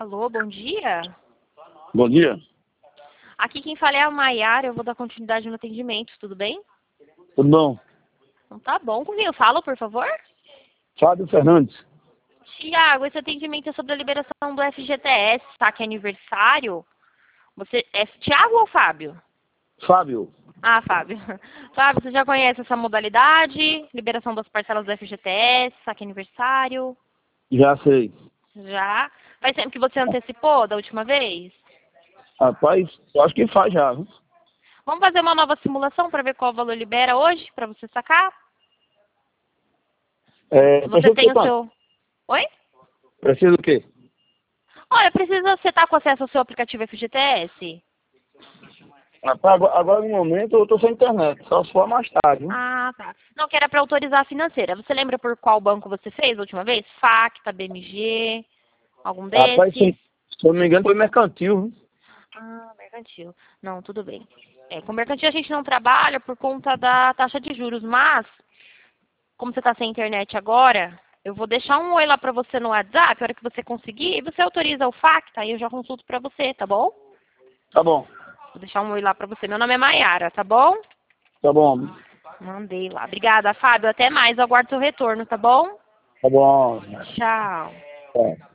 Alô, bom dia. Bom dia. Aqui quem fala é a Maiara, eu vou dar continuidade no atendimento, tudo bem? Tudo bom? Então tá bom. Com quem eu falo, por favor? Fábio Fernandes. Tiago, esse atendimento é sobre a liberação do FGTS, tá? Que é aniversário. Você é Tiago ou Fábio? Fábio. Ah, Fábio. Fábio, você já conhece essa modalidade? Liberação das parcelas do FGTS, saque aniversário? Já sei. Já? Faz tempo que você antecipou da última vez? Rapaz, eu acho que faz já, viu? Vamos fazer uma nova simulação para ver qual valor libera hoje, para você sacar? Você Precisa do tem que, o quanto? seu... Oi? Precisa do quê? Olha, precisa... Você tá com acesso ao seu aplicativo FGTS? Rapaz, agora no momento eu tô sem internet, só se for mais tarde, viu? Ah, tá. Não, que era para autorizar a financeira. Você lembra por qual banco você fez a última vez? Facta, BMG, algum Rapaz, desses? se eu não me engano foi mercantil, viu? Ah, mercantil. Não, tudo bem. Com mercantil a gente não trabalha por conta da taxa de juros, mas, como você está sem internet agora, eu vou deixar um oi lá para você no WhatsApp, a hora que você conseguir, e você autoriza o Facta, aí eu já consulto para você, tá bom? Tá bom, Vou deixar um oi lá para você. Meu nome é Maiara, tá bom? tá bom, Mandei lá. Obrigada, Fábio. Até mais. Eu aguardo seu retorno, tá bom? tá bom. Tchau. Tá.